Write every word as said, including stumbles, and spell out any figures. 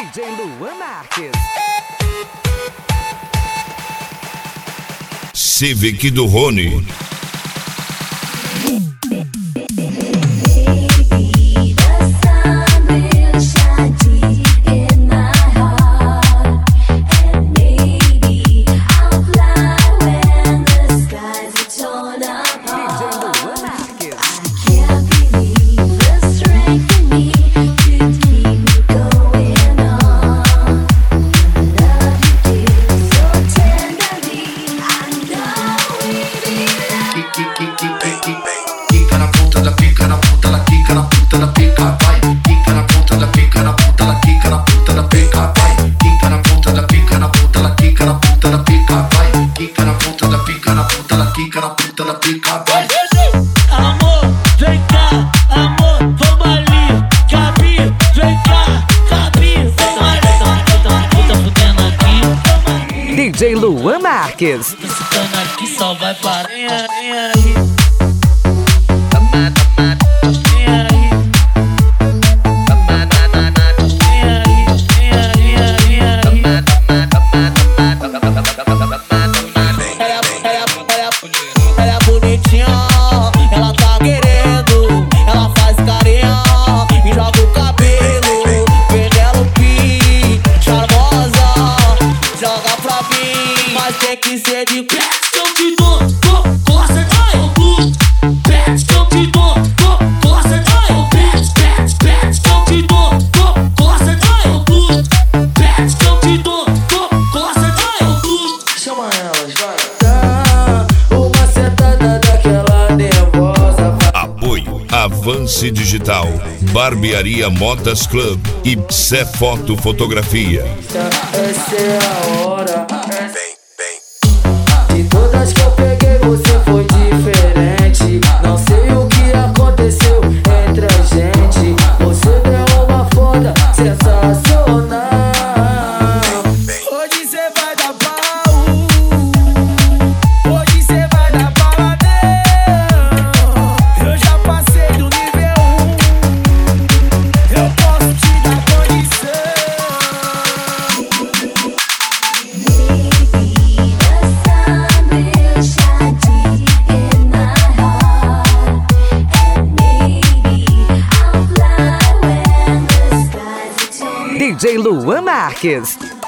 D J Luan Marques. Civic do Rony. Quica na ponta da pica, na ponta, ela quica na ponta da pica, vai. Quica na ponta da pica, na ponta, ela quica na ponta da pica, vai. Quica na ponta da pica, na ponta, ela quica na ponta da pica, vai. Quica na ponta da pica, na ponta, ela quica na ponta da pica, vai. Amor, vem cá, amor, vamos ali. Gabi, vem cá, Gabi, vamos ali. Eu tô fudendo aqui. D J Luan Marques. Tô citando aqui, só vai parar. Vem aí, vem aí. Ela é bonitinha, ela tá querendo, ela faz carinha e joga o cabelo. Penelope, charmosa, joga pra mim, mas tem que ser de pé. Que eu te dou, gosta de tudo. Pet que eu te dou, gosta de tudo. Pet, pet, pet que eu te dou, gosta de tudo. Pet que eu te dou, gosta de tudo. Chama elas, vai. Apoio Avance Digital, Barbearia Modas Club e Psé Foto Fotografia. Essa é a hora. Vem, vem. De todas que eu peguei, você foi diferente. Não sei o que aconteceu entre a gente. Você deu uma foda sensacional. Hoje cê vai dar pau. Hoje cê vai dar paladão. Eu já passei do nível um. Eu posso te dar condição. D J Luan Marques.